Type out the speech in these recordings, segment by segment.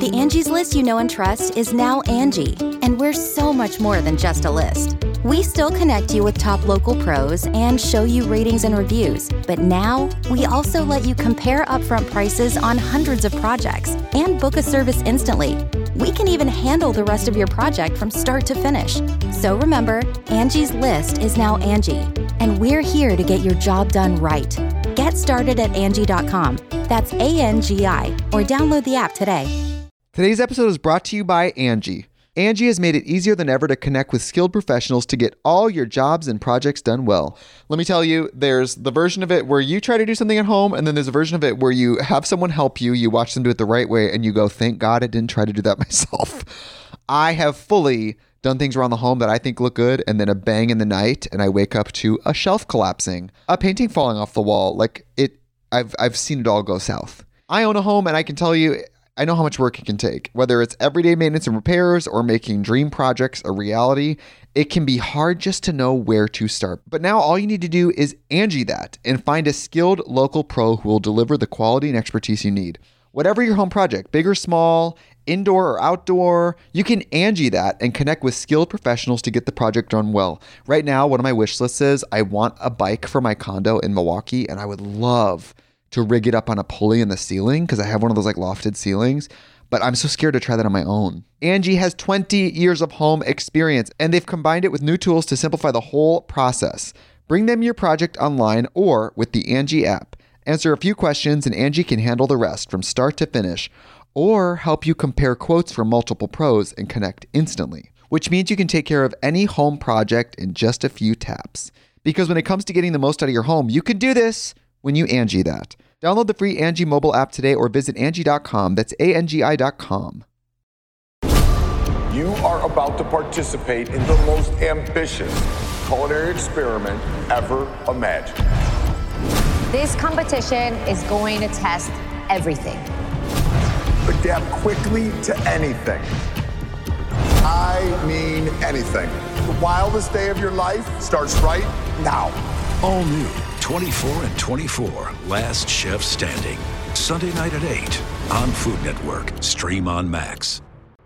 The Angie's List you know and trust is now Angie, and we're so much more than just a list. We still connect you with top local pros and show you ratings and reviews, but now we also let you compare upfront prices on hundreds of projects and book a service instantly. We can even handle the rest of your project from start to finish. So remember, Angie's List is now Angie, and we're here to get your job done right. Get started at Angie.com. That's ANGI, or download the app today. Today's episode is brought to you by Angie. Angie has made it easier than ever to connect with skilled professionals to get all your jobs and projects done well. Let me tell you, there's the version of it where you try to do something at home, and then there's a version of it where you have someone help you, you watch them do it the right way, and you go, thank God I didn't try to do that myself. I have fully done things around the home that I think look good, and then a bang in the night, and I wake up to a shelf collapsing, a painting falling off the wall. I've seen it all go south. I own a home, and I can tell you, I know how much work it can take. Whether it's everyday maintenance and repairs or making dream projects a reality, it can be hard just to know where to start. But now all you need to do is Angie that and find a skilled local pro who will deliver the quality and expertise you need. Whatever your home project, big or small, indoor or outdoor, you can Angie that and connect with skilled professionals to get the project done well. Right now, one of my wish lists is I want a bike for my condo in Milwaukee, and I would love to rig it up on a pulley in the ceiling because I have one of those like lofted ceilings, but I'm so scared to try that on my own. Angie has 20 years of home experience, and they've combined it with new tools to simplify the whole process. Bring them your project online or with the Angie app. Answer a few questions and Angie can handle the rest from start to finish, or help you compare quotes from multiple pros and connect instantly, which means you can take care of any home project in just a few taps. Because when it comes to getting the most out of your home, you can do this when you Angie that. Download the free Angie mobile app today or visit Angie.com. That's ANGI.com. You are about to participate in the most ambitious culinary experiment ever imagined. This competition is going to test everything. Adapt quickly to anything. I mean anything. The wildest day of your life starts right now. All new 24 and 24, Last Chef Standing. Sunday night at 8 on Food Network. Stream on Max.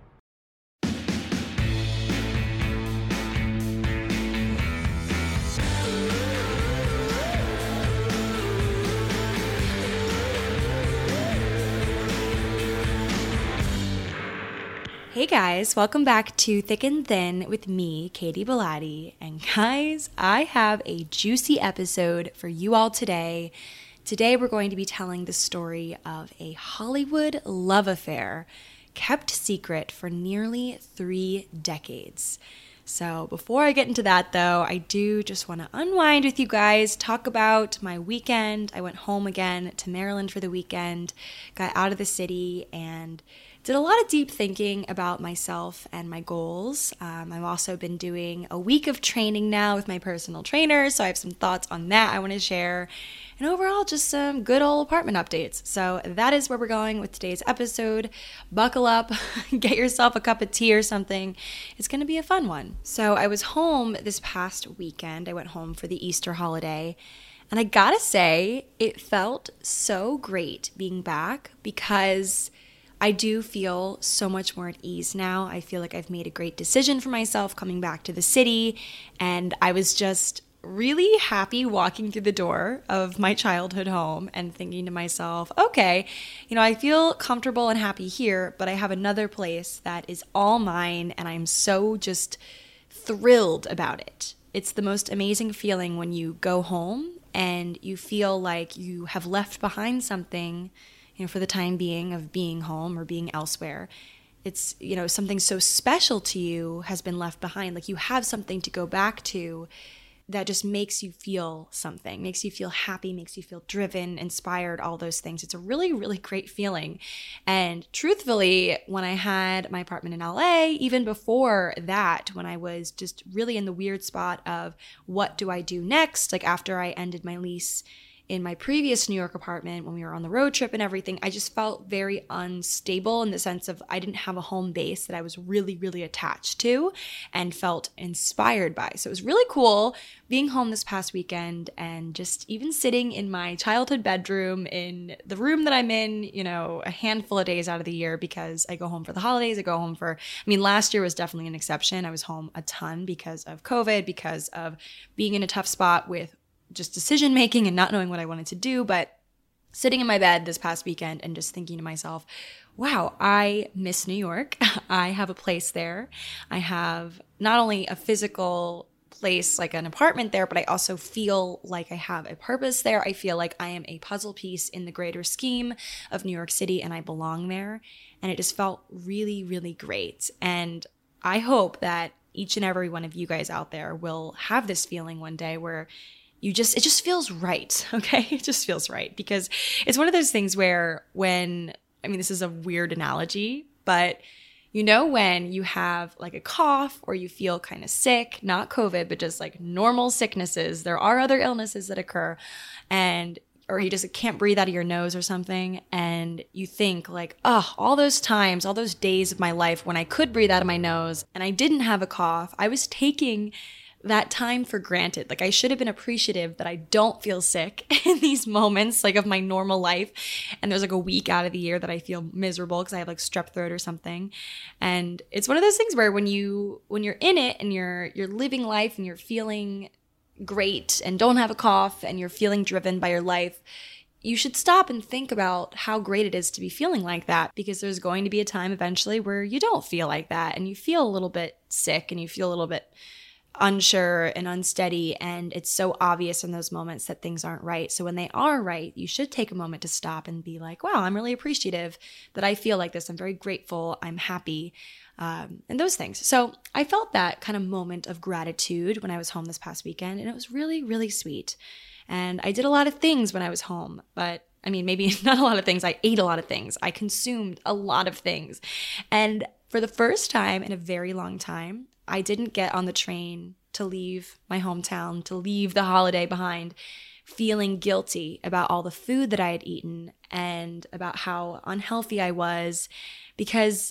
Hey guys, welcome back to Thick and Thin with me, Katie Bellotti. And guys, I have a juicy episode for you all today. Today we're going to be telling the story of a Hollywood love affair kept secret for nearly 3 decades. So before I get into that though, I do just want to unwind with you guys, talk about my weekend. I went home again to Maryland for the weekend, got out of the city, and did a lot of deep thinking about myself and my goals. I've also been doing a week of training now with my personal trainer, so I have some thoughts on that I want to share. And overall, just some good old apartment updates. So that is where we're going with today's episode. Buckle up, get yourself a cup of tea or something. It's going to be a fun one. So I was home this past weekend. I went home for the Easter holiday. And I gotta say, it felt so great being back because I do feel so much more at ease now. I feel like I've made a great decision for myself coming back to the city, and I was just really happy walking through the door of my childhood home and thinking to myself, okay, I feel comfortable and happy here, but I have another place that is all mine, and I'm so just thrilled about it. It's the most amazing feeling when you go home and you feel like you have left behind something, for the time being of being home or being elsewhere. It's, something so special to you has been left behind. Like you have something to go back to that just makes you feel something, makes you feel happy, makes you feel driven, inspired, all those things. It's a really, really great feeling. And truthfully, when I had my apartment in LA, even before that, when I was just really in the weird spot of what do I do next, like after I ended my lease in my previous New York apartment, when we were on the road trip and everything, I just felt very unstable in the sense of I didn't have a home base that I was really, really attached to and felt inspired by. So it was really cool being home this past weekend and just even sitting in my childhood bedroom in the room that I'm in, you know, a handful of days out of the year because I go home for the holidays. I go home for, I mean, last year was definitely an exception. I was home a ton because of COVID, because of being in a tough spot with just decision making and not knowing what I wanted to do. But sitting in my bed this past weekend and just thinking to myself, wow, I miss New York. I have a place there. I have not only a physical place, like an apartment there, but I also feel like I have a purpose there. I feel like I am a puzzle piece in the greater scheme of New York City and I belong there. And it just felt really, really great. And I hope that each and every one of you guys out there will have this feeling one day where it just feels right, okay? It just feels right because it's one of those things where this is a weird analogy, but you know when you have like a cough or you feel kind of sick, not COVID, but just like normal sicknesses, there are other illnesses that occur or you just can't breathe out of your nose or something, and you think like, oh, all those times, all those days of my life when I could breathe out of my nose and I didn't have a cough, I was taking that time for granted. Like I should have been appreciative that I don't feel sick in these moments like of my normal life. And there's like a week out of the year that I feel miserable because I have like strep throat or something. And it's one of those things where when you're in it and you're living life and you're feeling great and don't have a cough and you're feeling driven by your life, you should stop and think about how great it is to be feeling like that, because there's going to be a time eventually where you don't feel like that and you feel a little bit sick and you feel a little bit unsure and unsteady, and it's so obvious in those moments that things aren't right. So when they are right, you should take a moment to stop and be like, wow, I'm really appreciative that I feel like this. I'm very grateful. I'm happy. And those things. So I felt that kind of moment of gratitude when I was home this past weekend, and it was really, really sweet. And I did a lot of things when I was home, but I mean, maybe not a lot of things. I ate a lot of things. I consumed a lot of things. And for the first time in a very long time, I didn't get on the train to leave my hometown, to leave the holiday behind, feeling guilty about all the food that I had eaten and about how unhealthy I was, because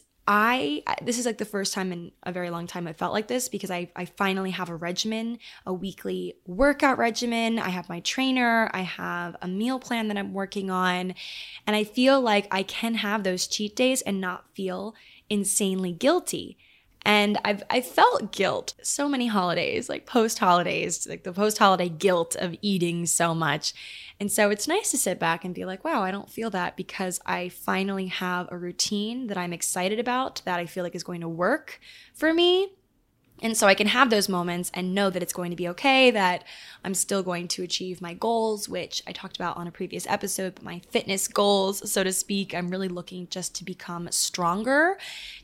this is like the first time in a very long time I felt like this, because I finally have a regimen, a weekly workout regimen. I have my trainer. I have a meal plan that I'm working on. And I feel like I can have those cheat days and not feel insanely guilty. And I felt guilt so many holidays, like post-holidays, like the post-holiday guilt of eating so much. And so it's nice to sit back and be like, wow, I don't feel that, because I finally have a routine that I'm excited about, that I feel like is going to work for me. And so I can have those moments and know that it's going to be okay, that I'm still going to achieve my goals, which I talked about on a previous episode, but my fitness goals, so to speak. I'm really looking just to become stronger,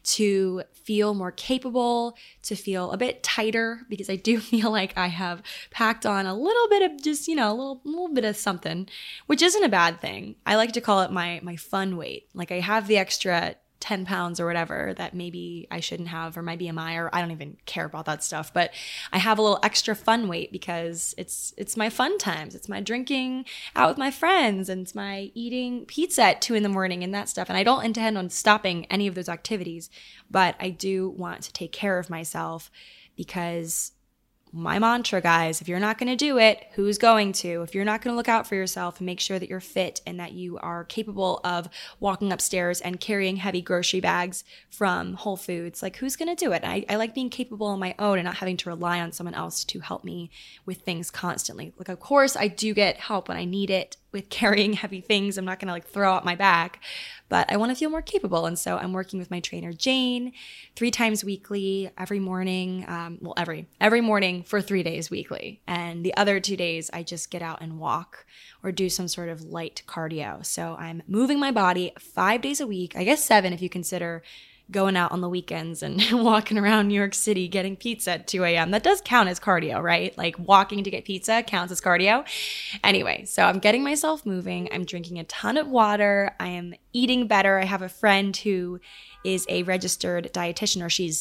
to feel more capable, to feel a bit tighter, because I do feel like I have packed on a little bit of just, a little bit of something, which isn't a bad thing. I like to call it my fun weight. Like I have the extra 10 pounds or whatever that maybe I shouldn't have, or my BMI, or I don't even care about that stuff, but I have a little extra fun weight because it's my fun times. It's my drinking out with my friends, and it's my eating pizza at 2 a.m. and that stuff. And I don't intend on stopping any of those activities, but I do want to take care of myself, because my mantra, guys, if you're not going to do it, who's going to? If you're not going to look out for yourself and make sure that you're fit and that you are capable of walking upstairs and carrying heavy grocery bags from Whole Foods, like who's going to do it? I like being capable on my own and not having to rely on someone else to help me with things constantly. Like, of course, I do get help when I need it with carrying heavy things. I'm not going to throw out my back, but I want to feel more capable. And so I'm working with my trainer, Jane, 3 times weekly, every morning, every morning for 3 days weekly. And the other 2 days, I just get out and walk or do some sort of light cardio. So I'm moving my body 5 days a week, I guess 7 if you consider going out on the weekends and walking around New York City getting pizza at 2 a.m. That does count as cardio, right? Like walking to get pizza counts as cardio. Anyway, so I'm getting myself moving. I'm drinking a ton of water. I am eating better. I have a friend who is a registered dietitian, or she's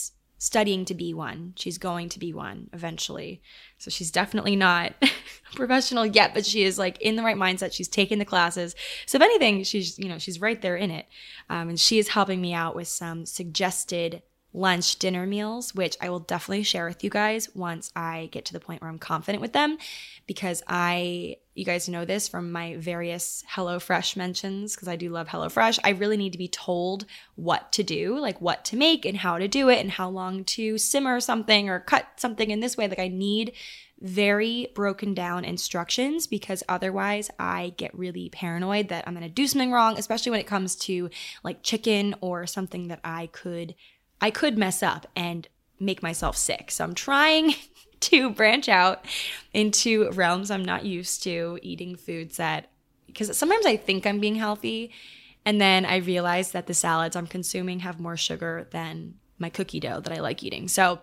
studying to be one. She's going to be one eventually. So she's definitely not a professional yet, but she is like in the right mindset. She's taking the classes. So if anything, she's right there in it. And she is helping me out with some suggested lunch, dinner meals, which I will definitely share with you guys once I get to the point where I'm confident with them, because you guys know this from my various HelloFresh mentions, because I do love HelloFresh. I really need to be told what to do, like what to make and how to do it and how long to simmer something or cut something in this way. Like I need very broken down instructions, because otherwise I get really paranoid that I'm going to do something wrong, especially when it comes to like chicken or something that I could mess up and make myself sick. So I'm trying to branch out into realms I'm not used to, eating foods that, because sometimes I think I'm being healthy and then I realize that the salads I'm consuming have more sugar than my cookie dough that I like eating. So,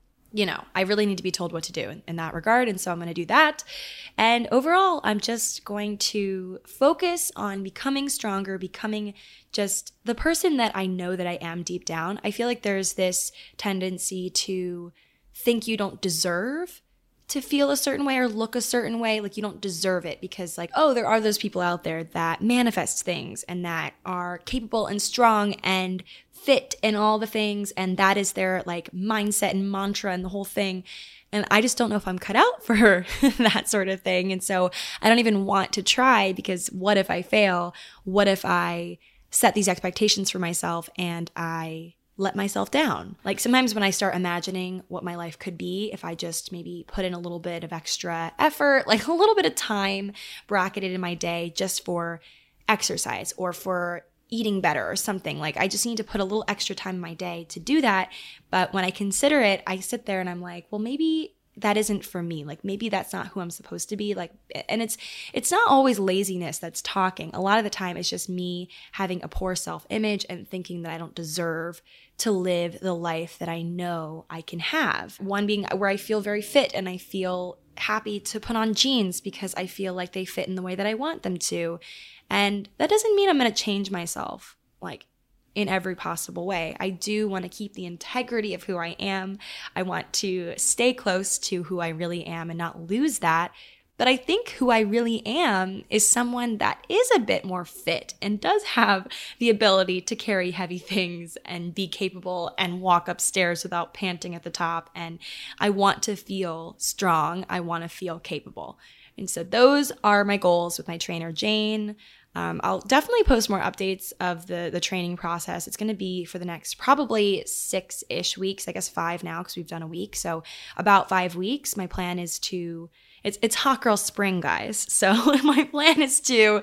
I really need to be told what to do in that regard. And so I'm going to do that. And overall, I'm just going to focus on becoming stronger, becoming just the person that I know that I am deep down. I feel like there's this tendency to think you don't deserve to feel a certain way or look a certain way, like you don't deserve it, because like, oh, there are those people out there that manifest things and that are capable and strong and fit and all the things, and that is their like mindset and mantra and the whole thing. And I just don't know if I'm cut out for that sort of thing. And so I don't even want to try, because what if I fail? What if I set these expectations for myself and I let myself down? Like sometimes when I start imagining what my life could be if I just maybe put in a little bit of extra effort, like a little bit of time bracketed in my day just for exercise or for eating better or something, like I just need to put a little extra time in my day to do that. But when I consider it, I sit there and I'm like, well, maybe that isn't for me. Like maybe that's not who I'm supposed to be. Like, and it's not always laziness that's talking. A lot of the time it's just me having a poor self-image and thinking that I don't deserve to live the life that I know I can have. One being where I feel very fit and I feel happy to put on jeans because I feel like they fit in the way that I want them to. And that doesn't mean I'm going to change myself like in every possible way. I do want to keep the integrity of who I am. I want to stay close to who I really am and not lose that. But I think who I really am is someone that is a bit more fit and does have the ability to carry heavy things and be capable and walk upstairs without panting at the top. And I want to feel strong. I want to feel capable. And so those are my goals with my trainer, Jane. I'll definitely post more updates of the training process. It's going to be for the next probably 6-ish weeks, I guess 5 now because we've done a week. So about 5 weeks. My plan is to, it's hot girl spring, guys. So my plan is to,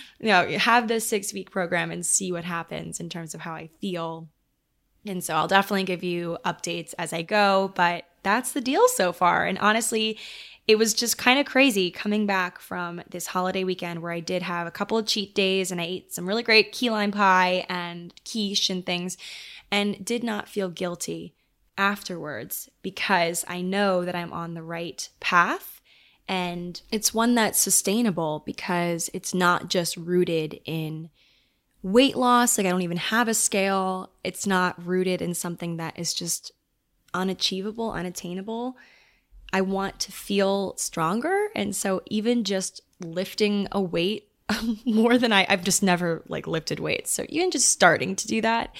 have this 6-week program and see what happens in terms of how I feel. And so I'll definitely give you updates as I go, but that's the deal so far. And honestly, it was just kind of crazy coming back from this holiday weekend where I did have a couple of cheat days and I ate some really great key lime pie and quiche and things and did not feel guilty afterwards because I know that I'm on the right path and it's one that's sustainable because it's not just rooted in weight loss. Like I don't even have a scale. It's not rooted in something that is just unachievable, unattainable. I want to feel stronger. And so even just lifting a weight more than I've just never like lifted weights. So even just starting to do that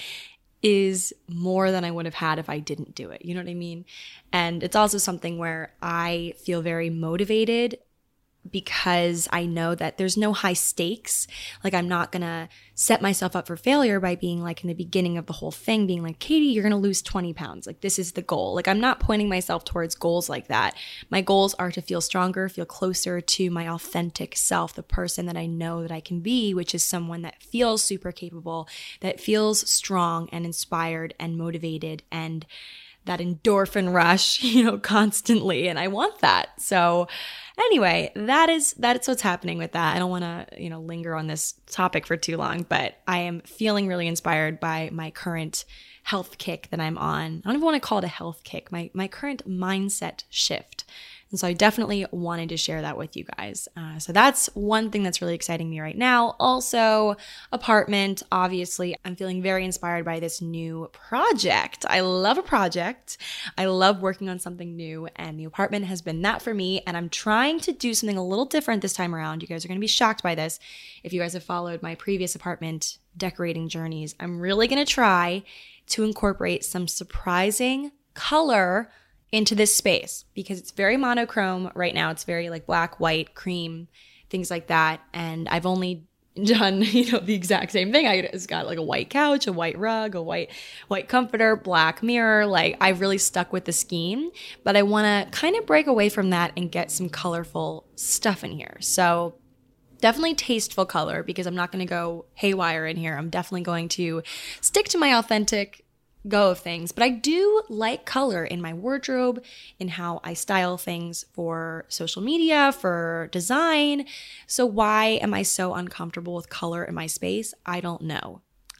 is more than I would have had if I didn't do it. You know what I mean? And it's also something where I feel very motivated because I know that there's no high stakes. Like I'm not going to set myself up for failure by being like in the beginning of the whole thing, being like, Katie, you're going to lose 20 pounds. Like this is the goal. Like I'm not pointing myself towards goals like that. My goals are to feel stronger, feel closer to my authentic self, the person that I know that I can be, which is someone that feels super capable, that feels strong and inspired and motivated and that endorphin rush, constantly. And I want that. So anyway, that's what's happening with that. I don't want to, linger on this topic for too long, but I am feeling really inspired by my current health kick that I'm on. I don't even want to call it a health kick, my current mindset shift And so I definitely wanted to share that with you guys. So that's one thing that's really exciting me right now. Also, apartment, obviously, I'm feeling very inspired by this new project. I love a project. I love working on something new, and the apartment has been that for me. And I'm trying to do something a little different this time around. You guys are going to be shocked by this if you guys have followed my previous apartment decorating journeys. I'm really going to try to incorporate some surprising color into this space because it's very monochrome right now. It's very like black, white, cream, things like that. And I've only done, the exact same thing. It's got like a white couch, a white rug, a white comforter, black mirror. Like I've really stuck with the scheme, but I want to kind of break away from that and get some colorful stuff in here. So definitely tasteful color because I'm not going to go haywire in here. I'm definitely going to stick to my authentic go of things, but I do like color in my wardrobe, in how I style things for social media, for design. So why am I so uncomfortable with color in my space? I don't know.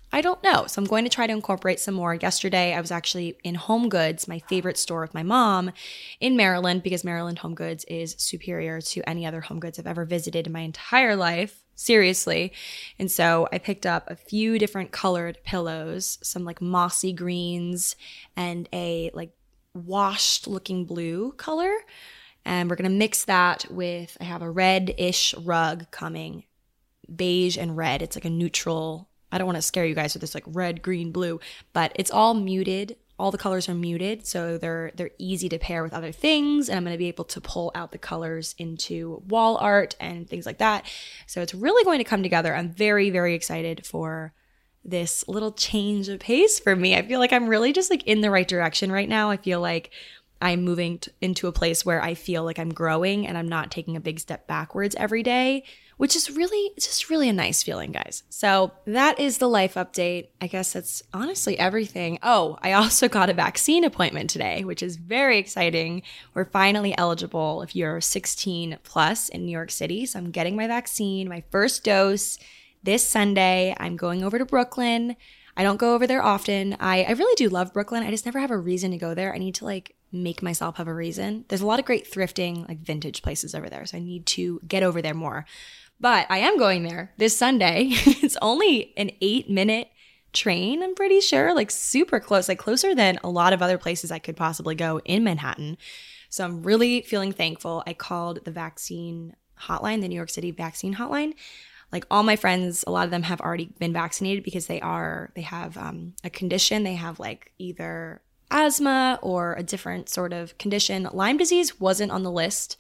So I'm going to try to incorporate some more. Yesterday, I was actually in Home Goods, my favorite store with my mom in Maryland, because Maryland Home Goods is superior to any other Home Goods I've ever visited in my entire life. Seriously. And so I picked up a few different colored pillows, some like mossy greens and a like washed looking blue color. And we're going to mix that with, I have a red-ish rug coming, beige and red. It's like a neutral, I don't want to scare you guys with this like red, green, blue, but it's all muted. All the colors are muted, so they're easy to pair with other things, and I'm going to be able to pull out the colors into wall art and things like that. So it's really going to come together. I'm very, very excited for this little change of pace for me. I feel like I'm really just like in the right direction right now. I feel like I'm moving into a place where I feel like I'm growing and I'm not taking a big step backwards every day, which is really, it's just really a nice feeling, guys. So that is the life update. I guess that's honestly everything. Oh, I also got a vaccine appointment today, which is very exciting. We're finally eligible if you're 16 plus in New York City. So I'm getting my vaccine, my first dose this Sunday. I'm going over to Brooklyn. I don't go over there often. I really do love Brooklyn. I just never have a reason to go there. I need to like make myself have a reason. There's a lot of great thrifting, like vintage places over there. So I need to get over there more. But I am going there this Sunday. It's only an 8-minute train, I'm pretty sure, like super close, like closer than a lot of other places I could possibly go in Manhattan. So I'm really feeling thankful. I called the vaccine hotline, the New York City vaccine hotline. Like all my friends, a lot of them have already been vaccinated because they have a condition. They have like either asthma or a different sort of condition. Lyme disease wasn't on the list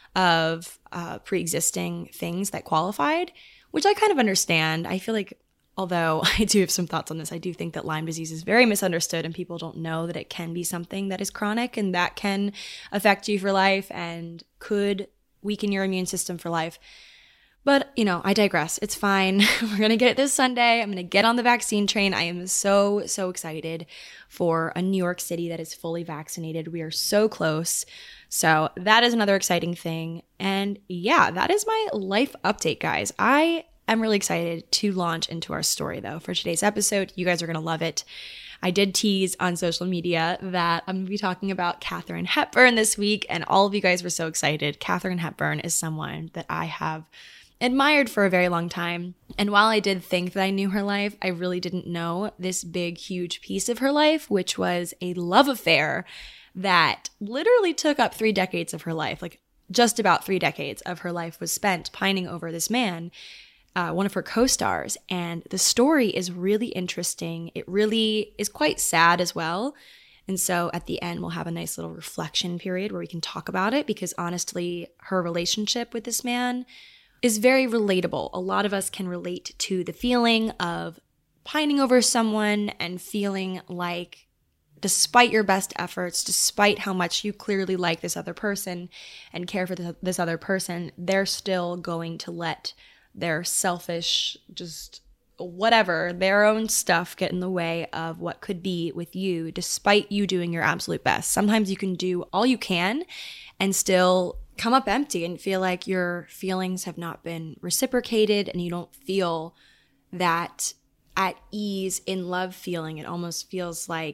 of pre-existing things that qualified, which I kind of understand. I feel like, although I do have some thoughts on this, I do think that Lyme disease is very misunderstood and people don't know that it can be something that is chronic and that can affect you for life and could weaken your immune system for life. But, I digress. It's fine. We're going to get it this Sunday. I'm going to get on the vaccine train. I am so, so excited for a New York City that is fully vaccinated. We are so close. So that is another exciting thing. And yeah, that is my life update, guys. I am really excited to launch into our story, though, for today's episode. You guys are going to love it. I did tease on social media that I'm going to be talking about Katharine Hepburn this week, and all of you guys were so excited. Katharine Hepburn is someone that I have admired for a very long time. And while I did think that I knew her life, I really didn't know this big, huge piece of her life, which was a love affair that literally took up 3 decades of her life. Like just about 3 decades of her life was spent pining over this man, one of her co-stars. And the story is really interesting. It really is quite sad as well. And so at the end, we'll have a nice little reflection period where we can talk about it, because honestly, her relationship with this man is very relatable. A lot of us can relate to the feeling of pining over someone and feeling like despite your best efforts, despite how much you clearly like this other person and care for this other person, they're still going to let their selfish, just whatever, their own stuff get in the way of what could be with you, despite you doing your absolute best. Sometimes you can do all you can and still come up empty and feel like your feelings have not been reciprocated and you don't feel that at ease in love feeling. It almost feels like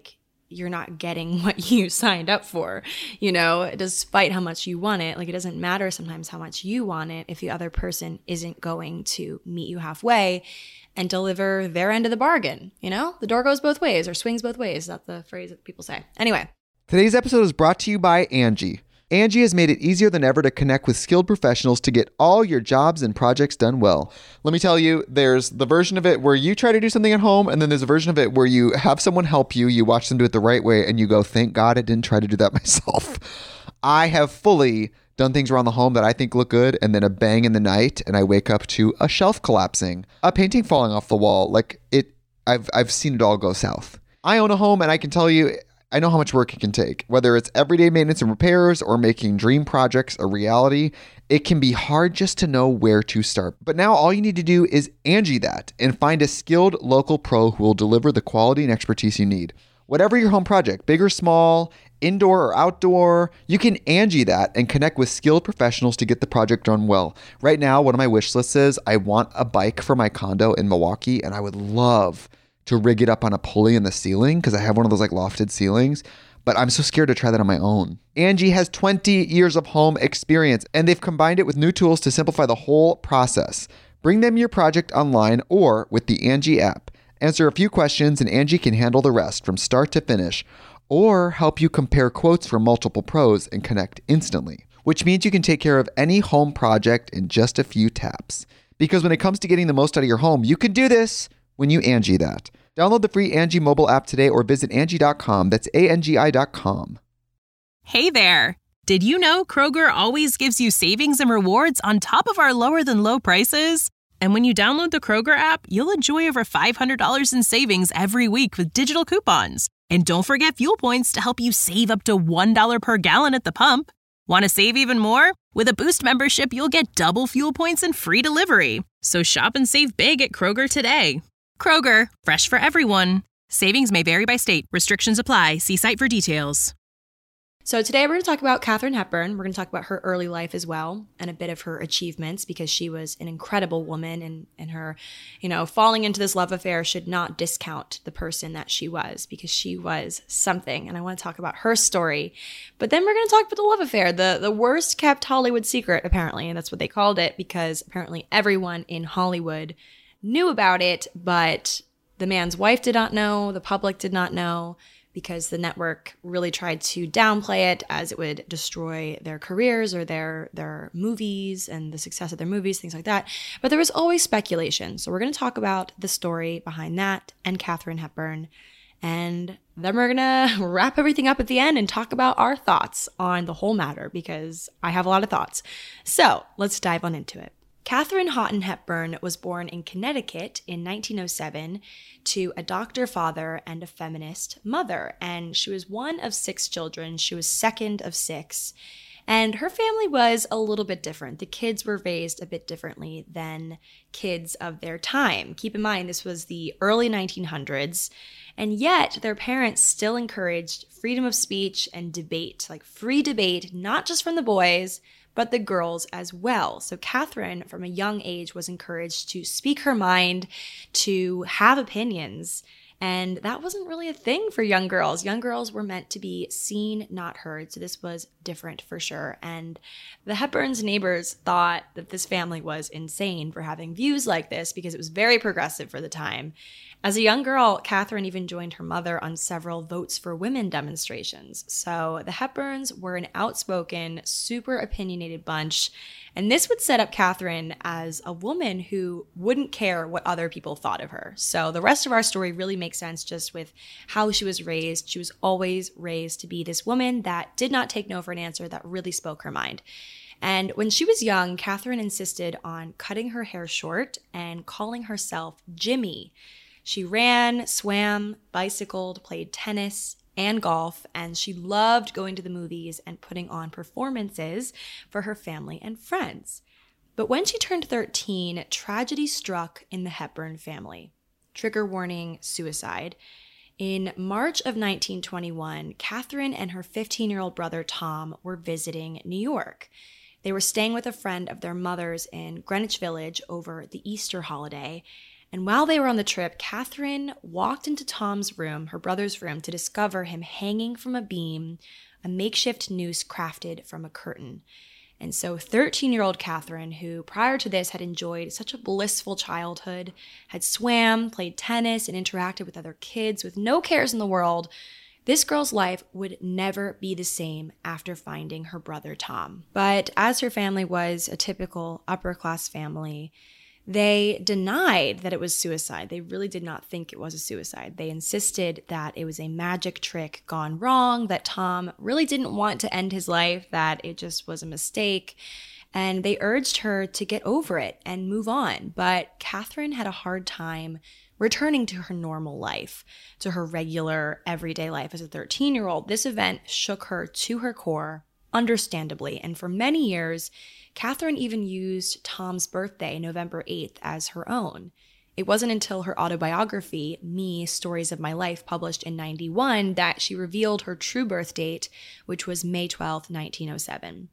you're not getting what you signed up for, you know, despite how much you want it. Like, it doesn't matter sometimes how much you want it if the other person isn't going to meet you halfway and deliver their end of the bargain. You know, the door goes both ways or swings both ways. That's the phrase that people say. Anyway. Today's episode is brought to you by Angie. Angie has made it easier than ever to connect with skilled professionals to get all your jobs and projects done well. Let me tell you, there's the version of it where you try to do something at home, and then there's a version of it where you have someone help you, you watch them do it the right way, and you go, thank God I didn't try to do that myself. I have fully done things around the home that I think look good, and then a bang in the night, and I wake up to a shelf collapsing, a painting falling off the wall. I've seen it all go south. I own a home, and I can tell you, I know how much work it can take. Whether it's everyday maintenance and repairs or making dream projects a reality, it can be hard just to know where to start. But now all you need to do is Angie that and find a skilled local pro who will deliver the quality and expertise you need. Whatever your home project, big or small, indoor or outdoor, you can Angie that and connect with skilled professionals to get the project done well. Right now, one of my wish lists is I want a bike for my condo in Milwaukee, and I would love to rig it up on a pulley in the ceiling because I have one of those like lofted ceilings, but I'm so scared to try that on my own. Angie has 20 years of home experience, and they've combined it with new tools to simplify the whole process. Bring them your project online or with the Angie app. Answer a few questions and Angie can handle the rest from start to finish, or help you compare quotes from multiple pros and connect instantly, which means you can take care of any home project in just a few taps. Because when it comes to getting the most out of your home, you can do this when you Angie that. Download the free Angie mobile app today or visit Angie.com. That's ANGI.com. Hey there. Did you know Kroger always gives you savings and rewards on top of our lower than low prices? And when you download the Kroger app, you'll enjoy over $500 in savings every week with digital coupons. And don't forget fuel points to help you save up to $1 per gallon at the pump. Want to save even more? With a Boost membership, you'll get double fuel points and free delivery. So shop and save big at Kroger today. Kroger, fresh for everyone. Savings may vary by state. Restrictions apply. See site for details. So today we're going to talk about Katharine Hepburn. We're going to talk about her early life as well and a bit of her achievements because she was an incredible woman, and her, falling into this love affair should not discount the person that she was because she was something. And I want to talk about her story. But then we're going to talk about the love affair, the worst kept Hollywood secret, apparently. And that's what they called it because apparently everyone in Hollywood knew about it, but the man's wife did not know, the public did not know, because the network really tried to downplay it as it would destroy their careers or their movies and the success of their movies, things like that. But there was always speculation. So we're going to talk about the story behind that and Katharine Hepburn. And then we're going to wrap everything up at the end and talk about our thoughts on the whole matter because I have a lot of thoughts. So let's dive on into it. Katharine Houghton Hepburn was born in Connecticut in 1907 to a doctor father and a feminist mother, and she was one of 6 children. She was second of 6, and her family was a little bit different. The kids were raised a bit differently than kids of their time. Keep in mind, this was the early 1900s, and yet their parents still encouraged freedom of speech and debate, like free debate, not just from the boys, but the girls as well. So Katharine, from a young age, was encouraged to speak her mind, to have opinions, and that wasn't really a thing for young girls. Young girls were meant to be seen, not heard, so this was different for sure. And the Hepburns' neighbors thought that this family was insane for having views like this because it was very progressive for the time. As a young girl, Katharine even joined her mother on several Votes for Women demonstrations. So the Hepburns were an outspoken, super opinionated bunch, and this would set up Katharine as a woman who wouldn't care what other people thought of her. So the rest of our story really makes sense just with how she was raised. She was always raised to be this woman that did not take no for an answer, that really spoke her mind. And when she was young, Katharine insisted on cutting her hair short and calling herself Jimmy. She ran, swam, bicycled, played tennis and golf, and she loved going to the movies and putting on performances for her family and friends. But when she turned 13, tragedy struck in the Hepburn family. Trigger warning, suicide. In March of 1921, Katharine and her 15-year-old brother Tom were visiting New York. They were staying with a friend of their mother's in Greenwich Village over the Easter holiday, And while they were on the trip, Catherine walked into Tom's room, her brother's room, to discover him hanging from a beam, a makeshift noose crafted from a curtain. And so 13-year-old Catherine, who prior to this had enjoyed such a blissful childhood, had swam, played tennis, and interacted with other kids with no cares in the world, this girl's life would never be the same after finding her brother Tom. But as her family was a typical upper-class family, they denied that it was suicide. They really did not think it was a suicide. They insisted that it was a magic trick gone wrong, that Tom really didn't want to end his life, that it just was a mistake. And they urged her to get over it and move on. But Catherine had a hard time returning to her normal life, to her regular everyday life as a 13-year-old. This event shook her to her core, understandably. And for many years, Catherine even used Tom's birthday, November 8th, as her own. It wasn't until her autobiography, Me, Stories of My Life, published in 1991, that she revealed her true birth date, which was May 12th, 1907.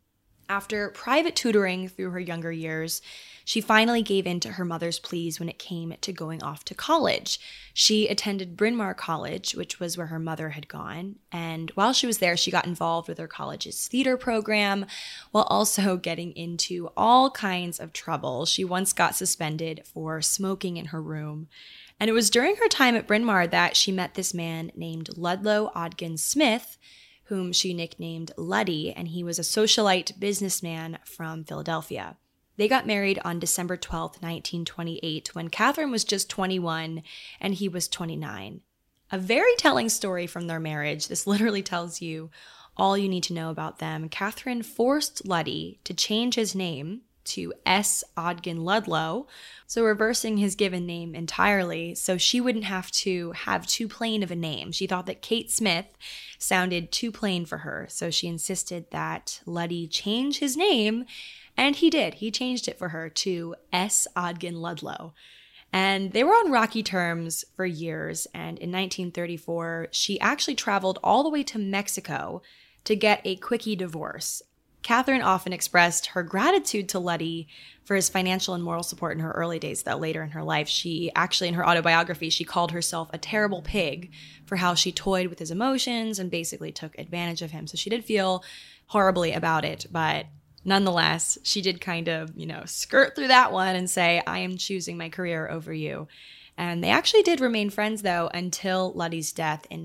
After private tutoring through her younger years, she finally gave in to her mother's pleas when it came to going off to college. She attended Bryn Mawr College, which was where her mother had gone, and while she was there, she got involved with her college's theater program, while also getting into all kinds of trouble. She once got suspended for smoking in her room. And it was during her time at Bryn Mawr that she met this man named Ludlow Ogden Smith, whom she nicknamed Luddy, and he was a socialite businessman from Philadelphia. They got married on December 12th, 1928, when Catherine was just 21 and he was 29. A very telling story from their marriage. This literally tells you all you need to know about them. Catherine forced Luddy to change his name to S. Ogden Ludlow, so reversing his given name entirely, so she wouldn't have to have too plain of a name. She thought that Kate Smith sounded too plain for her, so she insisted that Luddy change his name, and he did. He changed it for her to S. Ogden Ludlow. And they were on rocky terms for years, and in 1934, she actually traveled all the way to Mexico to get a quickie divorce. Catherine often expressed her gratitude to Luddy for his financial and moral support in her early days, though later in her life, she actually, in her autobiography, she called herself a terrible pig for how she toyed with his emotions and basically took advantage of him. So she did feel horribly about it, but nonetheless, she did kind of, skirt through that one and say, I am choosing my career over you. And they actually did remain friends, though, until Luddy's death in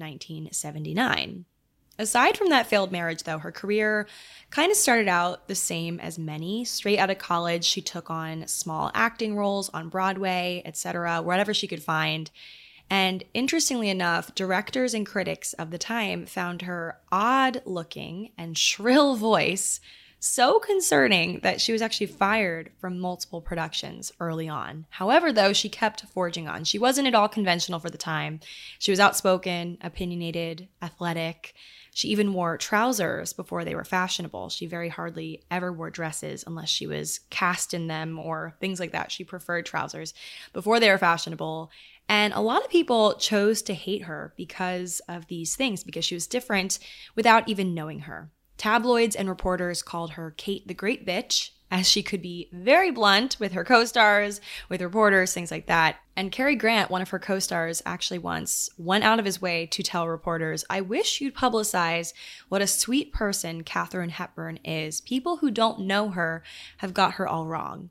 1979. Aside from that failed marriage, though, her career kind of started out the same as many. Straight out of college, she took on small acting roles on Broadway, etc., wherever she could find. And interestingly enough, directors and critics of the time found her odd-looking and shrill voice so concerning that she was actually fired from multiple productions early on. However, though, she kept forging on. She wasn't at all conventional for the time. She was outspoken, opinionated, athletic. She even wore trousers before they were fashionable. She very hardly ever wore dresses unless she was cast in them or things like that. She preferred trousers before they were fashionable. And a lot of people chose to hate her because of these things, because she was different without even knowing her. Tabloids and reporters called her Kate the Great Bitch, as she could be very blunt with her co-stars, with reporters, things like that. And Cary Grant, one of her co-stars, actually once went out of his way to tell reporters, I wish you'd publicize what a sweet person Katharine Hepburn is. People who don't know her have got her all wrong.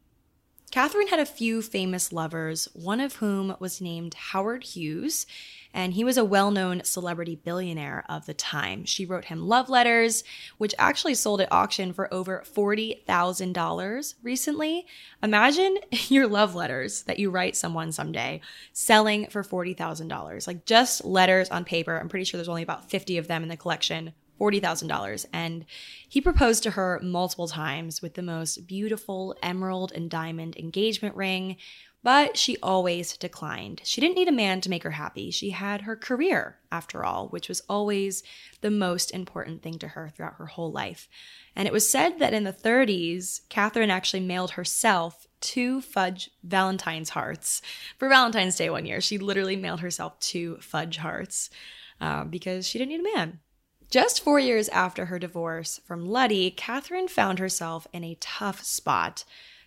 Catherine had a few famous lovers, one of whom was named Howard Hughes, and he was a well-known celebrity billionaire of the time. She wrote him love letters, which actually sold at auction for over $40,000 recently. Imagine your love letters that you write someone someday selling for $40,000. Like just letters on paper. I'm pretty sure there's only about 50 of them in the collection. $40,000. And he proposed to her multiple times with the most beautiful emerald and diamond engagement ring, but she always declined. She didn't need a man to make her happy. She had her career, after all, which was always the most important thing to her throughout her whole life. And it was said that in the 30s, Catherine actually mailed herself 2 fudge Valentine's hearts for Valentine's Day one year. She literally mailed herself 2 fudge hearts because she didn't need a man. Just 4 years after her divorce from Luddy, Catherine found herself in a tough spot.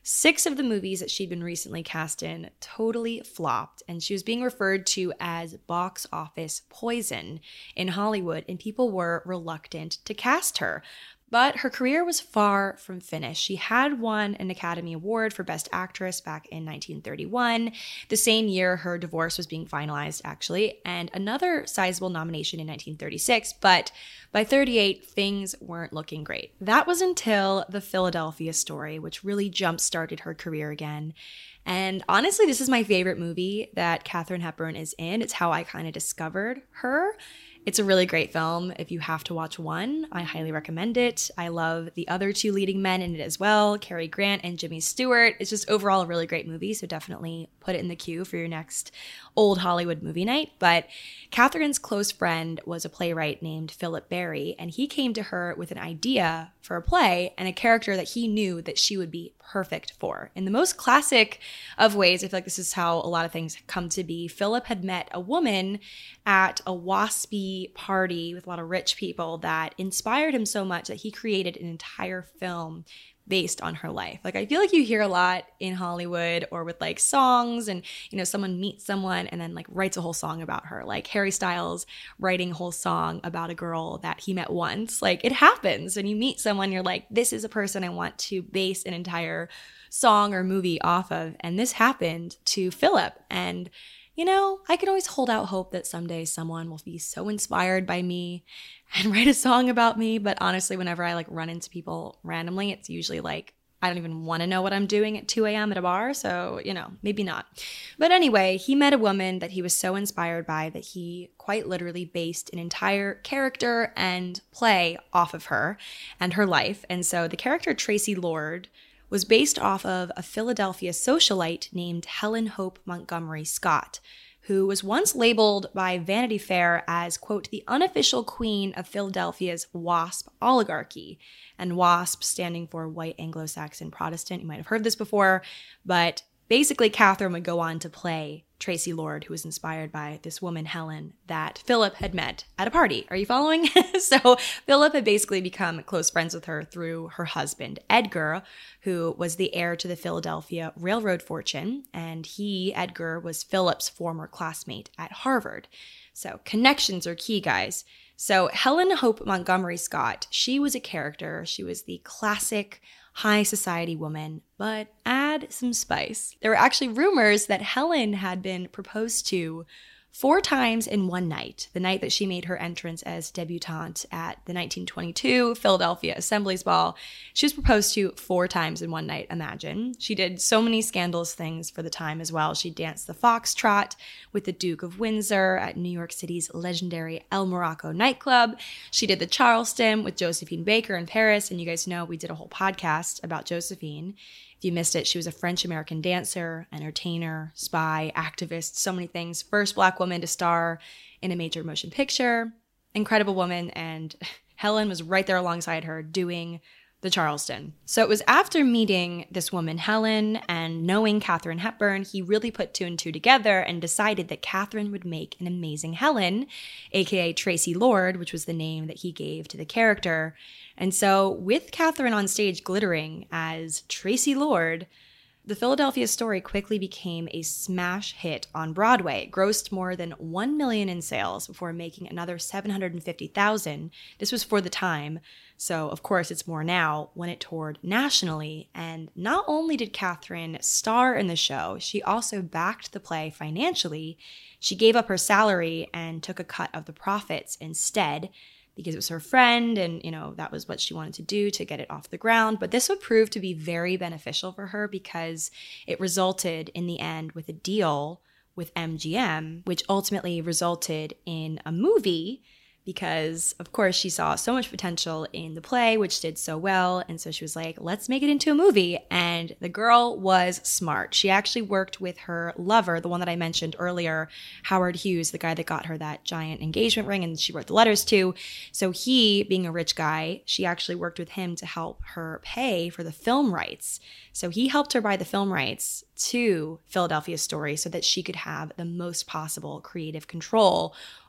6 of the movies that she'd been recently cast in totally flopped, and she was being referred to as box office poison in Hollywood, and people were reluctant to cast her. But her career was far from finished. She had won an Academy Award for Best Actress back in 1931, the same year her divorce was being finalized, actually, and another sizable nomination in 1936, but by 38, things weren't looking great. That was until The Philadelphia Story, which really jump-started her career again. And honestly, this is my favorite movie that Katharine Hepburn is in. It's how I kind of discovered her. It's a really great film. If you have to watch one, I highly recommend it. I love the other 2 leading men in it as well, Cary Grant and Jimmy Stewart. It's just overall a really great movie, so definitely put it in the queue for your next old Hollywood movie night. But Katharine's close friend was a playwright named Philip Barry, and he came to her with an idea for a play and a character that he knew that she would be perfect for. In the most classic of ways, I feel like this is how a lot of things come to be. Philip had met a woman at a waspy party with a lot of rich people that inspired him so much that he created an entire film based on her life. Like, I feel like you hear a lot in Hollywood or with like songs and, you know, someone meets someone and then like writes a whole song about her, like Harry Styles writing a whole song about a girl that he met once. Like, it happens when you meet someone, you're like, this is a person I want to base an entire song or movie off of. And this happened to Philip. And you know, I can always hold out hope that someday someone will be so inspired by me and write a song about me. But honestly, whenever I like run into people randomly, it's usually like, I don't even want to know what I'm doing at 2 a.m. at a bar. So, you know, maybe not. But anyway, he met a woman that he was so inspired by that he quite literally based an entire character and play off of her and her life. And so the character Tracy Lord was based off of a Philadelphia socialite named Helen Hope Montgomery Scott, who was once labeled by Vanity Fair as, quote, the unofficial queen of Philadelphia's WASP oligarchy. And WASP standing for White Anglo-Saxon Protestant. You might have heard this before, but basically Katharine would go on to play Tracy Lord, who was inspired by this woman, Helen, that Philip had met at a party. Are you following? So Philip had basically become close friends with her through her husband, Edgar, who was the heir to the Philadelphia Railroad fortune. And he, Edgar, was Philip's former classmate at Harvard. So connections are key, guys. So Helen Hope Montgomery Scott, she was a character. She was the classic high society woman, but add some spice. There were actually rumors that Helen had been proposed to 4 times in one night, the night that she made her entrance as debutante at the 1922 Philadelphia Assemblies Ball. She was proposed to 4 times in one night, imagine. She did so many scandalous things for the time as well. She danced the foxtrot with the Duke of Windsor at New York City's legendary El Morocco nightclub. She did the Charleston with Josephine Baker in Paris, and you guys know we did a whole podcast about Josephine. If you missed it, she was a French-American dancer, entertainer, spy, activist, so many things. First Black woman to star in a major motion picture. Incredible woman, and Helen was right there alongside her doing the Charleston. So it was after meeting this woman, Helen, and knowing Katharine Hepburn, he really put 2 and 2 together and decided that Katharine would make an amazing Helen, aka Tracy Lord, which was the name that he gave to the character. And so with Katharine on stage glittering as Tracy Lord, the Philadelphia Story quickly became a smash hit on Broadway. It grossed more than $1 million in sales before making another $750,000. This was for the time. So, of course, it's more now when it toured nationally. And not only did Katharine star in the show, she also backed the play financially. She gave up her salary and took a cut of the profits instead, because it was her friend and, you know, that was what she wanted to do to get it off the ground. But this would prove to be very beneficial for her because it resulted in the end with a deal with MGM, which ultimately resulted in a movie because, of course, she saw so much potential in the play, which did so well. And so she was like, let's make it into a movie. And the girl was smart. She actually worked with her lover, the one that I mentioned earlier, Howard Hughes, the guy that got her that giant engagement ring and she wrote the letters to. So he, being a rich guy, she actually worked with him to help her pay for the film rights. So he helped her buy the film rights to Philadelphia Story so that she could have the most possible creative control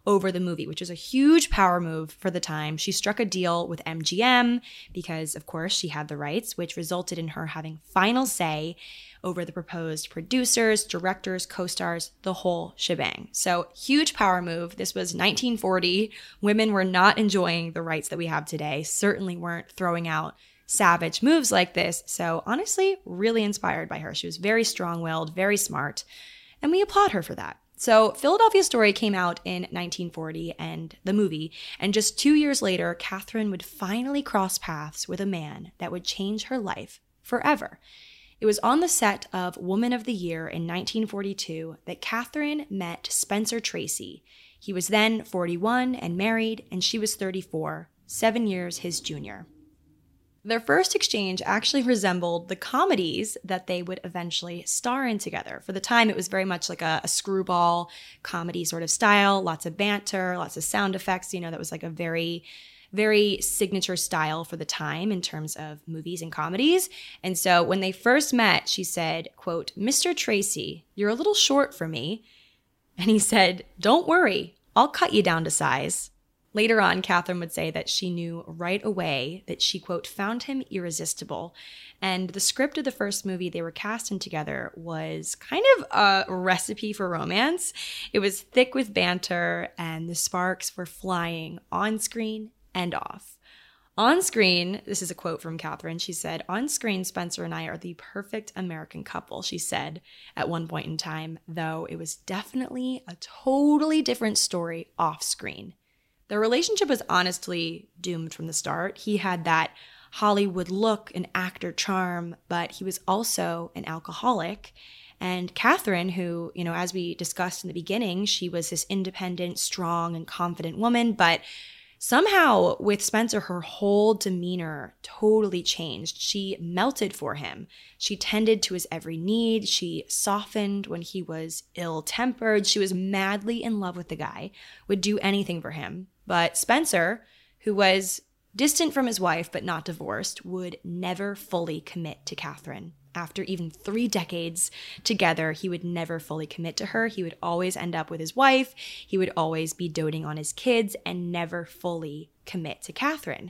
over the movie, which is a huge power move for the time. She struck a deal with MGM because, of course, she had the rights, which resulted in her having final say over the proposed producers, directors, co-stars, the whole shebang. So huge power move. This was 1940. Women were not enjoying the rights that we have today, certainly weren't throwing out savage moves like this. So honestly, really inspired by her. She was very strong-willed, very smart, and we applaud her for that. So Philadelphia Story came out in 1940 and the movie, and just 2 years later, Catherine would finally cross paths with a man that would change her life forever. It was on the set of Woman of the Year in 1942 that Catherine met Spencer Tracy. He was then 41 and married, and she was 34, 7 years his junior. Their first exchange actually resembled the comedies that they would eventually star in together. For the time, it was very much like a screwball comedy sort of style, lots of banter, lots of sound effects. That was like a very, very signature style for the time in terms of movies and comedies. And so when they first met, she said, quote, "Mr. Tracy, you're a little short for me." And he said, "Don't worry, I'll cut you down to size." Later on, Catherine would say that she knew right away that she, quote, "found him irresistible." And the script of the first movie they were cast in together was kind of a recipe for romance. It was thick with banter, and the sparks were flying on screen and off. On screen, this is a quote from Catherine, she said, "On screen, Spencer and I are the perfect American couple," she said at one point in time, though it was definitely a totally different story off screen. Their relationship was honestly doomed from the start. He had that Hollywood look and actor charm, but he was also an alcoholic. And Catherine, who, as we discussed in the beginning, she was this independent, strong, and confident woman, but somehow with Spencer, her whole demeanor totally changed. She melted for him. She tended to his every need. She softened when he was ill-tempered. She was madly in love with the guy, would do anything for him. But Spencer, who was distant from his wife but not divorced, would never fully commit to Catherine. After even 3 decades together, he would never fully commit to her. He would always end up with his wife. He would always be doting on his kids and never fully commit to Catherine.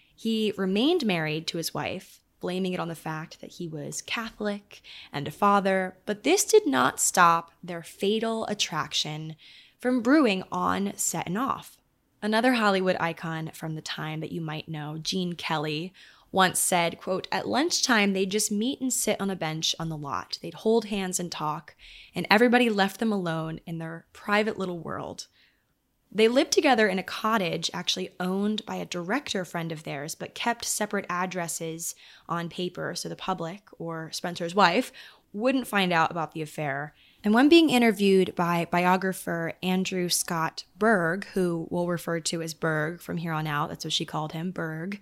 He remained married to his wife, blaming it on the fact that he was Catholic and a father, but this did not stop their fatal attraction from brewing on, set, and off. Another Hollywood icon from the time that you might know, Gene Kelly, once said, quote, "At lunchtime, they'd just meet and sit on a bench on the lot. They'd hold hands and talk, and everybody left them alone in their private little world." They lived together in a cottage actually owned by a director friend of theirs, but kept separate addresses on paper so the public, or Spencer's wife, wouldn't find out about the affair. And when being interviewed by biographer Andrew Scott Berg, who we'll refer to as Berg from here on out, that's what she called him, Berg,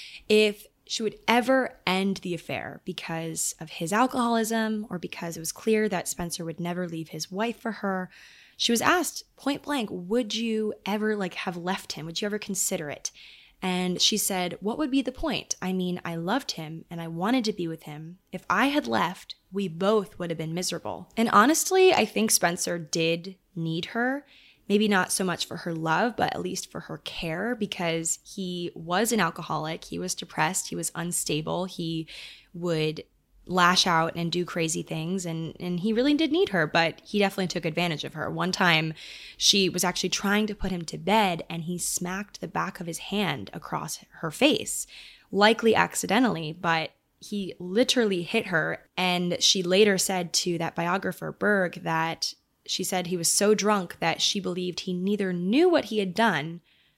if she would ever end the affair because of his alcoholism or because it was clear that Spencer would never leave his wife for her, she was asked point blank, would you ever have left him? Would you ever consider it? And she said, "What would be the point? I mean, I loved him and I wanted to be with him. If I had left, we both would have been miserable." And honestly, I think Spencer did need her. Maybe not so much for her love, but at least for her care, because he was an alcoholic. He was depressed. He was unstable. He would lash out and do crazy things, and he really did need her, but he definitely took advantage of her. One time, she was actually trying to put him to bed, and he smacked the back of his hand across her face, likely accidentally, but he literally hit her. And she later said to that biographer, Berg, that she said he was so drunk that she believed he neither knew what he had done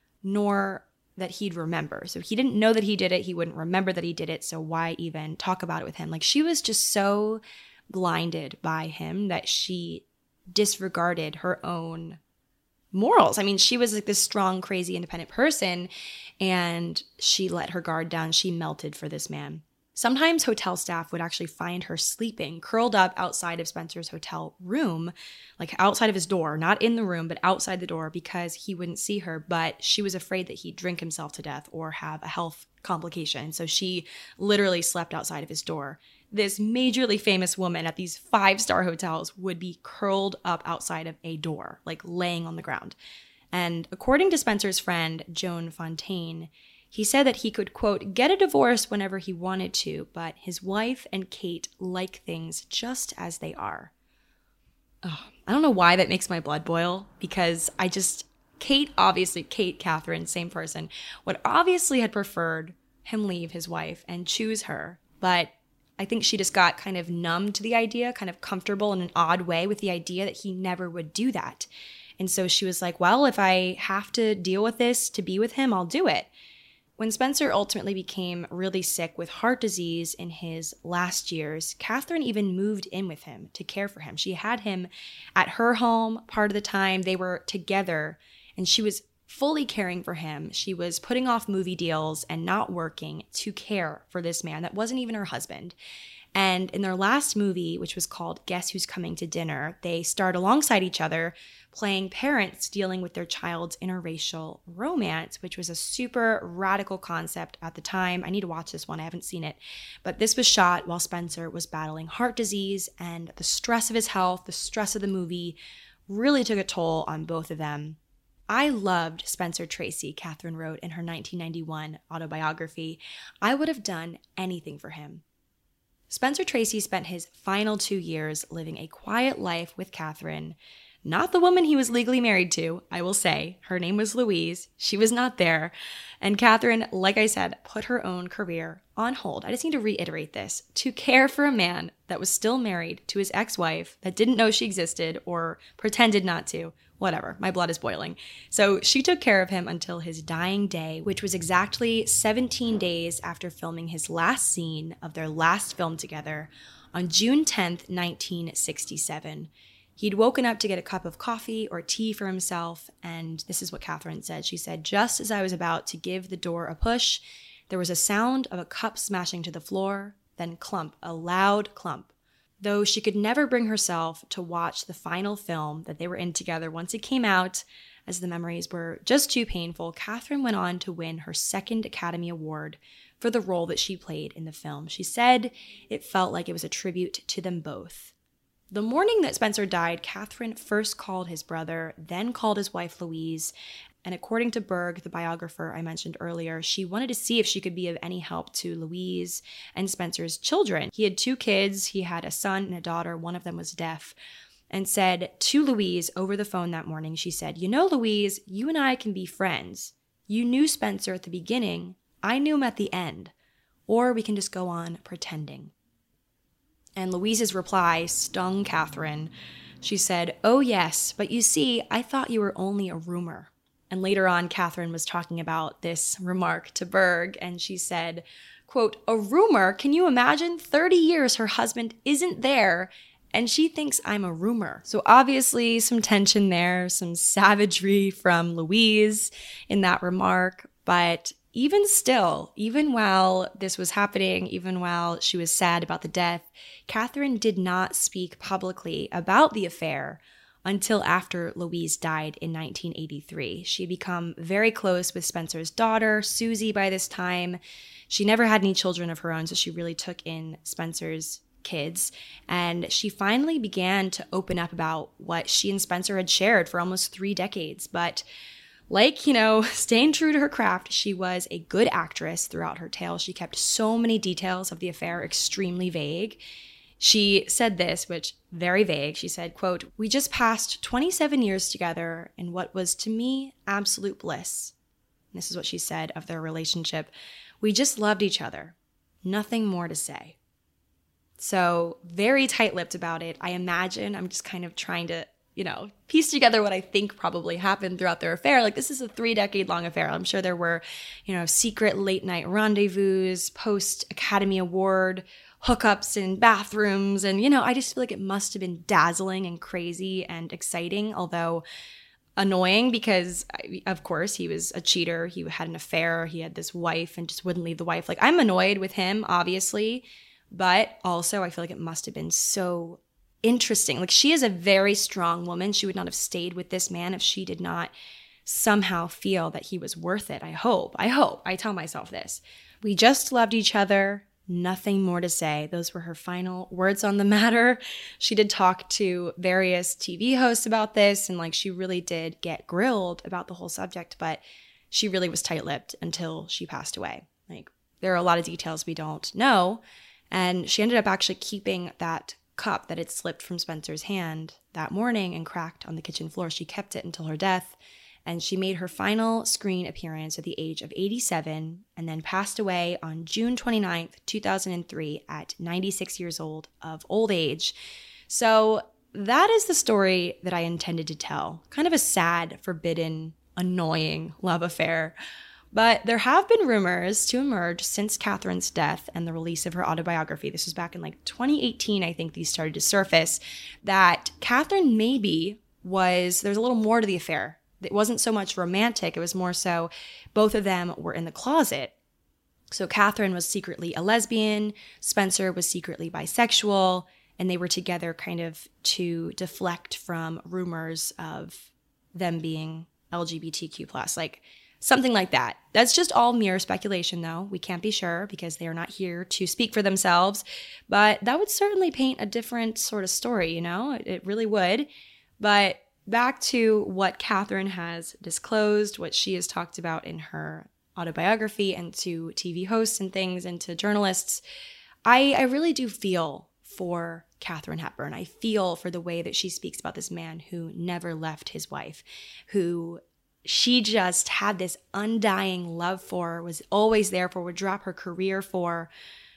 nor that he'd remember. So he didn't know that he did it. He wouldn't remember that he did it. So why even talk about it with him? She was just so blinded by him that she disregarded her own morals. I mean, she was this strong, crazy, independent person, and she let her guard down. She melted for this man. Sometimes hotel staff would actually find her sleeping, curled up outside of Spencer's hotel room, outside of his door, not in the room, but outside the door, because he wouldn't see her. But she was afraid that he'd drink himself to death or have a health complication. So she literally slept outside of his door. This majorly famous woman at these 5-star hotels would be curled up outside of a door, laying on the ground. And according to Spencer's friend, Joan Fontaine, he said that he could, quote, get a divorce whenever he wanted to, but his wife and Kate like things just as they are. Oh, I don't know why that makes my blood boil, because Kate, Catherine, same person, would obviously had preferred him leave his wife and choose her. But I think she just got kind of numb to the idea, kind of comfortable in an odd way with the idea that he never would do that. And so she was like, well, if I have to deal with this to be with him, I'll do it. When Spencer ultimately became really sick with heart disease in his last years, Catherine even moved in with him to care for him. She had him at her home part of the time. They were together, and she was fully caring for him. She was putting off movie deals and not working to care for this man that wasn't even her husband. And in their last movie, which was called Guess Who's Coming to Dinner, they starred alongside each other, playing parents dealing with their child's interracial romance, which was a super radical concept at the time. I need to watch this one. I haven't seen it. But this was shot while Spencer was battling heart disease, and the stress of his health, the stress of the movie really took a toll on both of them. I loved Spencer Tracy, Catherine wrote in her 1991 autobiography. I would have done anything for him. Spencer Tracy spent his final 2 years living a quiet life with Catherine, not the woman he was legally married to, I will say. Her name was Louise. She was not there. And Catherine, like I said, put her own career on hold. I just need to reiterate this. To care for a man that was still married to his ex-wife, that didn't know she existed or pretended not to, whatever, my blood is boiling. So she took care of him until his dying day, which was exactly 17 days after filming his last scene of their last film together on June 10th, 1967. He'd woken up to get a cup of coffee or tea for himself, and this is what Catherine said. She said, just as I was about to give the door a push, there was a sound of a cup smashing to the floor, then clump, a loud clump. Though she could never bring herself to watch the final film that they were in together once it came out, as the memories were just too painful, Catherine went on to win her second Academy Award for the role that she played in the film. She said it felt like it was a tribute to them both. The morning that Spencer died, Catherine first called his brother, then called his wife Louise, and according to Berg, the biographer I mentioned earlier, she wanted to see if she could be of any help to Louise and Spencer's children. He had 2 kids. He had a son and a daughter. One of them was deaf. And said to Louise over the phone that morning, she said, you know, Louise, you and I can be friends. You knew Spencer at the beginning. I knew him at the end. Or we can just go on pretending. And Louise's reply stung Catherine. She said, oh yes, but you see, I thought you were only a rumor. And later on, Catherine was talking about this remark to Berg, and she said, quote, a rumor? Can you imagine? 30 years her husband isn't there, and she thinks I'm a rumor. So obviously some tension there, some savagery from Louise in that remark, but even still, even while this was happening, even while she was sad about the death, Catherine did not speak publicly about the affair until after Louise died in 1983. She had become very close with Spencer's daughter, Susie, by this time. She never had any children of her own, so she really took in Spencer's kids. And she finally began to open up about what she and Spencer had shared for almost 3 decades. But like, staying true to her craft, she was a good actress throughout her tale. She kept so many details of the affair extremely vague. She said this, which very vague. She said, quote, we just passed 27 years together in what was to me absolute bliss. And this is what she said of their relationship. We just loved each other. Nothing more to say. So very tight-lipped about it. I imagine I'm just kind of trying to piece together what I think probably happened throughout their affair. Like, this is a 3-decade-long affair. I'm sure there were, secret late-night rendezvous, post-Academy Award hookups in bathrooms. And, I just feel like it must have been dazzling and crazy and exciting, although annoying because, of course, he was a cheater. He had an affair. He had this wife and just wouldn't leave the wife. Like, I'm annoyed with him, obviously, but also I feel like it must have been so interesting. Like, she is a very strong woman. She would not have stayed with this man if she did not somehow feel that he was worth it. I hope. I tell myself this. We just loved each other. nothing more to say. Those were her final words on the matter. She did talk to various TV hosts about this, and like she really did get grilled about the whole subject, but she really was tight-lipped until she passed away. Like, there are a lot of details we don't know, and she ended up actually keeping that cup that had slipped from Spencer's hand that morning and cracked on the kitchen floor. She kept it until her death, and she made her final screen appearance at the age of 87 and then passed away on June 29th, 2003 at 96 years old of old age. So that is the story that I intended to tell. Kind of a sad, forbidden, annoying love affair. But there have been rumors to emerge since Catherine's death and the release of her autobiography. This was back in like 2018, I think these started to surface, that Catherine maybe there's a little more to the affair. It wasn't so much romantic, it was more so both of them were in the closet. So Catherine was secretly a lesbian, Spencer was secretly bisexual, and they were together kind of to deflect from rumors of them being LGBTQ+, like something like that. That's just all mere speculation, though. We can't be sure because they are not here to speak for themselves. But that would certainly paint a different sort of story, you know? It really would. But back to what Catherine has disclosed, what she has talked about in her autobiography and to TV hosts and things and to journalists, I really do feel for Katharine Hepburn. I feel for the way that she speaks about this man who never left his wife, who she just had this undying love for, was always there for, would drop her career for.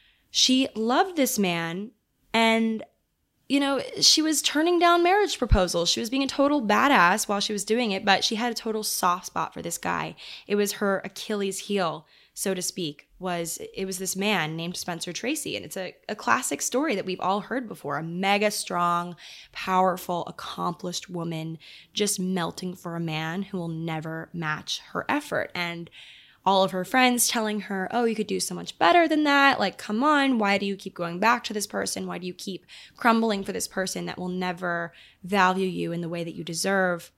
She loved this man, and, you know, she was turning down marriage proposals. She was being a total badass while she was doing it, but she had a total soft spot for this guy. It was her Achilles heel, so to speak. It was this man named Spencer Tracy. And it's a classic story that we've all heard before. A mega strong, powerful, accomplished woman just melting for a man who will never match her effort. And all of her friends telling her, oh, you could do so much better than that. Like, come on, why do you keep going back to this person? Why do you keep crumbling for this person that will never value you in the way that you deserve?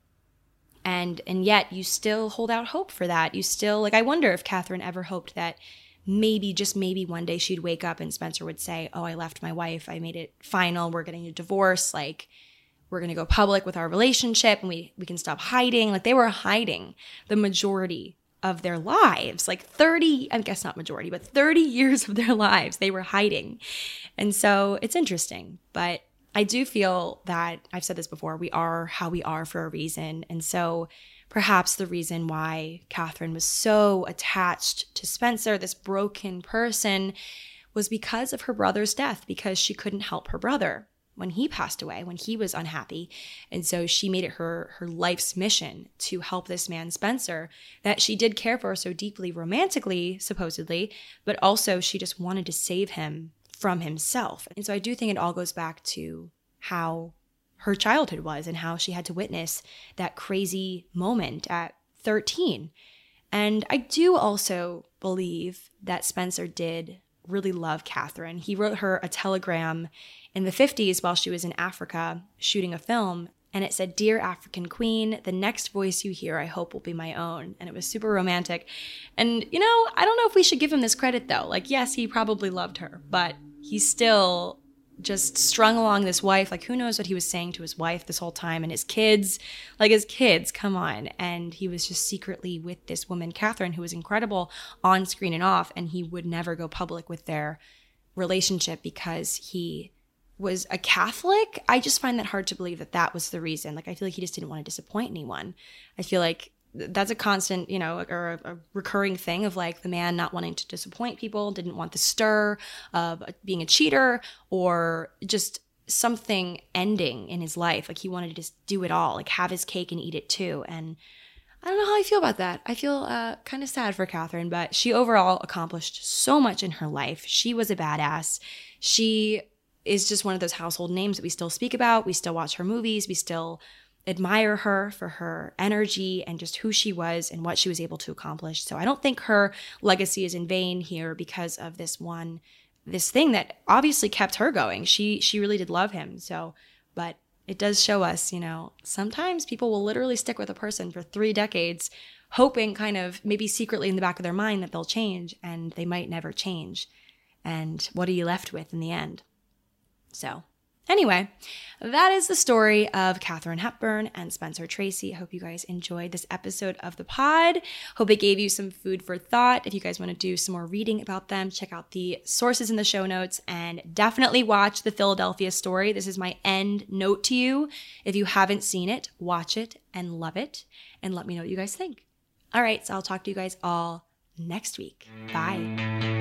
And yet you still hold out hope for that. You still, like, I wonder if Catherine ever hoped that maybe, just maybe one day she'd wake up and Spencer would say, oh, I left my wife. I made it final. We're getting a divorce. Like, we're going to go public with our relationship and we can stop hiding. Like, they were hiding the majority of their lives, like 30, I guess not majority, but 30 years of their lives, they were hiding. And so it's interesting, but I do feel that, I've said this before, we are how we are for a reason. And so perhaps the reason why Catherine was so attached to Spencer, this broken person, was because of her brother's death, because she couldn't help her brother when he passed away, when he was unhappy. And so she made it her life's mission to help this man, Spencer, that she did care for so deeply romantically, supposedly, but also she just wanted to save him from himself. And so I do think it all goes back to how her childhood was and how she had to witness that crazy moment at 13. And I do also believe that Spencer did really love Catherine. He wrote her a telegram in the 50s while she was in Africa shooting a film, and it said, "Dear African Queen, the next voice you hear I hope will be my own." And it was super romantic. And, you know, I don't know if we should give him this credit, though. Like, yes, he probably loved her, but he still just strung along this wife. Like, who knows what he was saying to his wife this whole time, and his kids. Like, his kids, come on. And he was just secretly with this woman, Catherine, who was incredible on screen and off, and he would never go public with their relationship because he was a Catholic. I just find that hard to believe that that was the reason. Like, I feel like he just didn't want to disappoint anyone. I feel like that's a constant, you know, or a recurring thing of like the man not wanting to disappoint people, didn't want the stir of being a cheater or just something ending in his life. Like, he wanted to just do it all, like have his cake and eat it too. And I don't know how I feel about that. I feel kind of sad for Catherine, but she overall accomplished so much in her life. She was a badass. She is just one of those household names that we still speak about. We still watch her movies. We still admire her for her energy and just who she was and what she was able to accomplish. So I don't think her legacy is in vain here because of this thing that obviously kept her going. She really did love him. So, but it does show us, you know, sometimes people will literally stick with a person for 3 decades, hoping kind of maybe secretly in the back of their mind that they'll change, and they might never change. And what are you left with in the end? So anyway, that is the story of Katharine Hepburn and Spencer Tracy. I hope you guys enjoyed this episode of the pod. Hope it gave you some food for thought. If you guys want to do some more reading about them, check out the sources in the show notes and definitely watch the Philadelphia Story. This is my end note to you. If you haven't seen it, watch it and love it and let me know what you guys think. All right, so I'll talk to you guys all next week. Bye.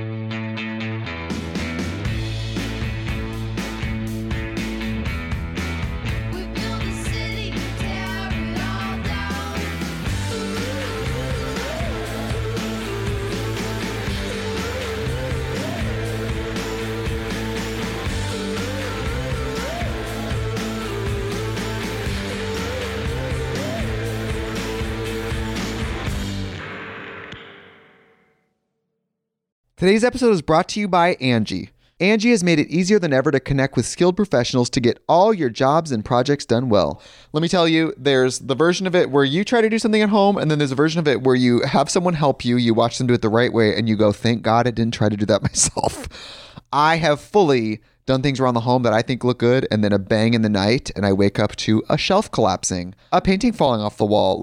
Today's episode is brought to you by Angie. Angie has made it easier than ever to connect with skilled professionals to get all your jobs and projects done well. Let me tell you, there's the version of it where you try to do something at home, and then there's a version of it where you have someone help you, you watch them do it the right way, and you go, thank God I didn't try to do that myself. I have fully done things around the home that I think look good, and then a bang in the night, and I wake up to a shelf collapsing, a painting falling off the wall.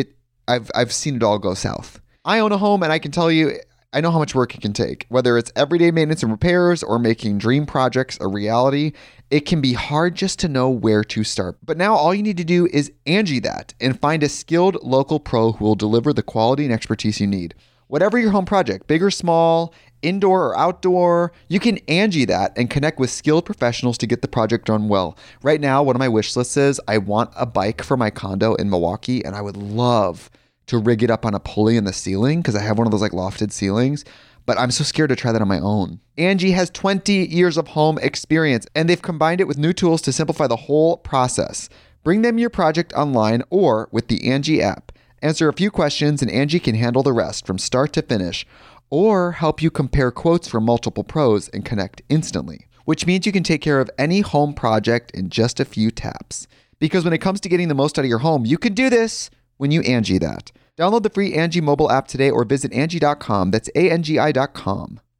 I've seen it all go south. I own a home, and I can tell you, I know how much work it can take. Whether it's everyday maintenance and repairs or making dream projects a reality, it can be hard just to know where to start. But now all you need to do is Angie that and find a skilled local pro who will deliver the quality and expertise you need. Whatever your home project, big or small, indoor or outdoor, you can Angie that and connect with skilled professionals to get the project done well. Right now, one of my wish lists is I want a bike for my condo in Milwaukee, and I would love to rig it up on a pulley in the ceiling because I have one of those lofted ceilings, but I'm so scared to try that on my own. Angie has 20 years of home experience, and they've combined it with new tools to simplify the whole process. Bring them your project online or with the Angie app. Answer a few questions and Angie can handle the rest from start to finish, or help you compare quotes from multiple pros and connect instantly, which means you can take care of any home project in just a few taps. Because when it comes to getting the most out of your home, you can do this when you Angie that. Download the free Angie mobile app today or visit Angie.com. That's ANGI.com.